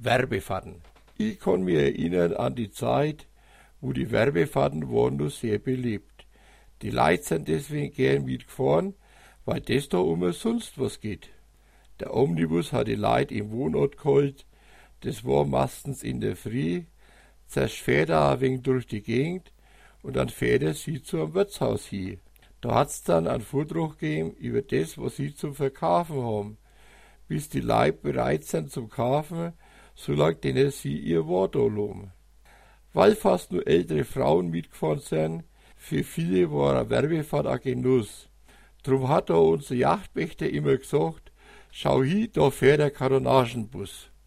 Werbefahrten. Ich kann mich erinnern an die Zeit, wo die Werbefahrten waren noch sehr beliebt. Die Leute sind deswegen gern mitgefahren, weil das da umsonst was geht. Der Omnibus hat die Leute im Wohnort geholt, das war meistens in der Früh, zuerst fährt er ein wenig durch die Gegend und dann fährt er sie zu einem Wirtshaus hin. Da hat's dann einen Vortrag gegeben über das, was sie zum Verkaufen haben, bis die Leute bereit sind zum Kaufen, solange denen sie ihr Wort loben. Weil fast nur ältere Frauen mitgefahren sind, für viele war eine Werbefahrt ein Genuss. Drum hat da unser Yachtwächter immer gesagt, schau hin, da fährt der Kanonagenbus.